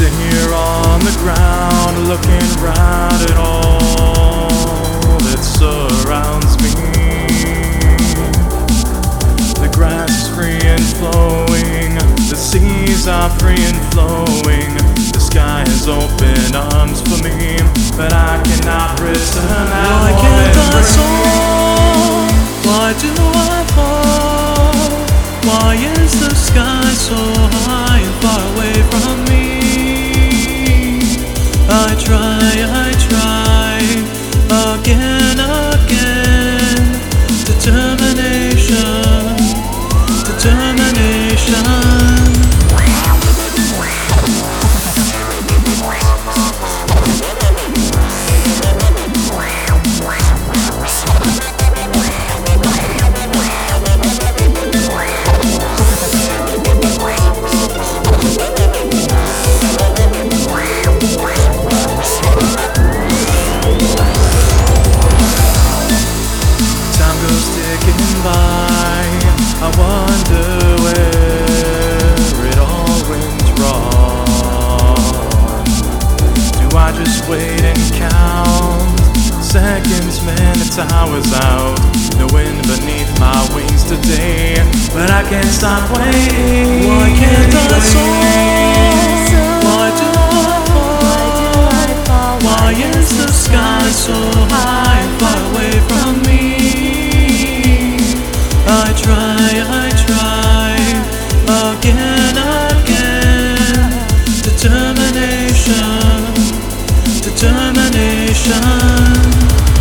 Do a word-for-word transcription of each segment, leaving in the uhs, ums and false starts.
Sitting here on the ground, looking around at all that surrounds me. The grass is free and flowing, the seas are free and flowing, the sky has open arms for me, but I cannot return that. Why can't I soar? Why do I fall? Why is the sky so high and far away from me? I try, I try, again, again. Determination, determination. I wonder where it all went wrong. Do I just wait and count seconds, minutes, hours out? The wind beneath my wings today, but I can't stop waiting. Why can't I soar? Why do I fall? Why is the sky so high and far away from me? I try, I try, again, again. Determination, determination.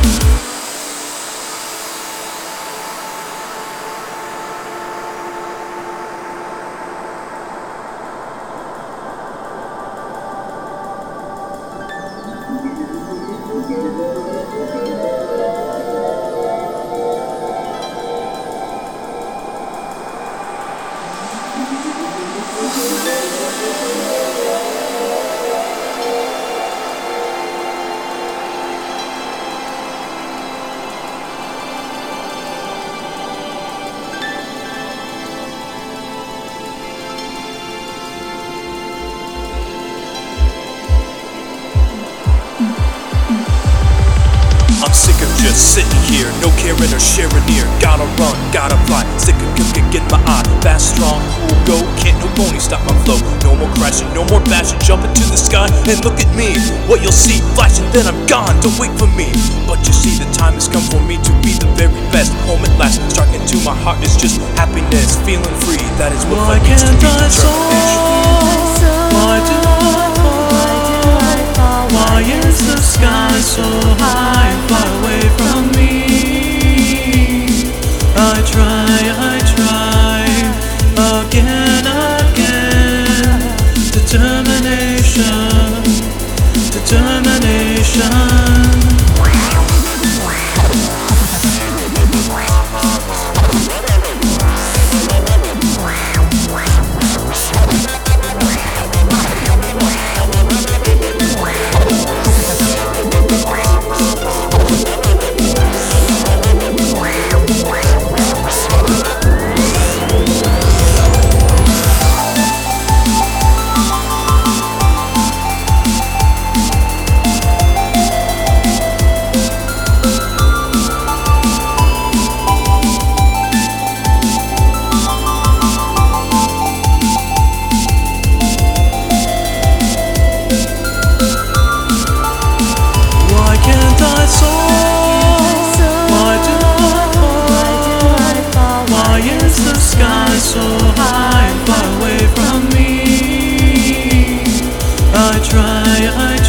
I'm sick of just sitting here, no caring or sharing near. Gotta run, gotta fly, sick of cooking, get my eye. Fast, strong, cool, go, can't no pony stop my flow. No more crashing, no more bashing, jump into the sky and look at me. What you'll see, flashing, then I'm gone, don't wait for me. But you see, the time has come for me to be the very best. Home at last, striking to my heart is just happiness. Feeling free, that is what Why life means to can't me. I soar? Why do I fall? Why is the sky so high and far away from me? I try, I try, again, again. Determination, determination. So high and far away from me. I try, I